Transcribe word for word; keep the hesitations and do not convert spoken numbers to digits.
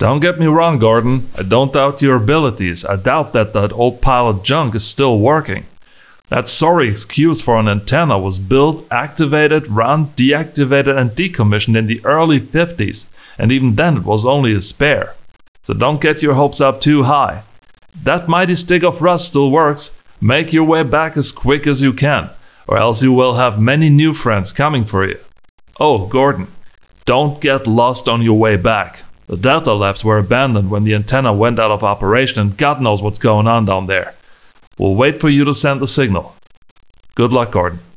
Don't get me wrong, Gordon. I don't doubt your abilities. I doubt that that old pile of junk is still working. That sorry excuse for an antenna was built, activated, run, deactivated and decommissioned in the early fifties, and even then it was only a spare. So don't get your hopes up too high. That mighty stick of rust still works. Make your way back as quick as you can, or else you will have many new friends coming for you. Oh, Gordon, don't get lost on your way back. The Delta Labs were abandoned when the antenna went out of operation and God knows what's going on down there. We'll wait for you to send the signal. Good luck, Gordon.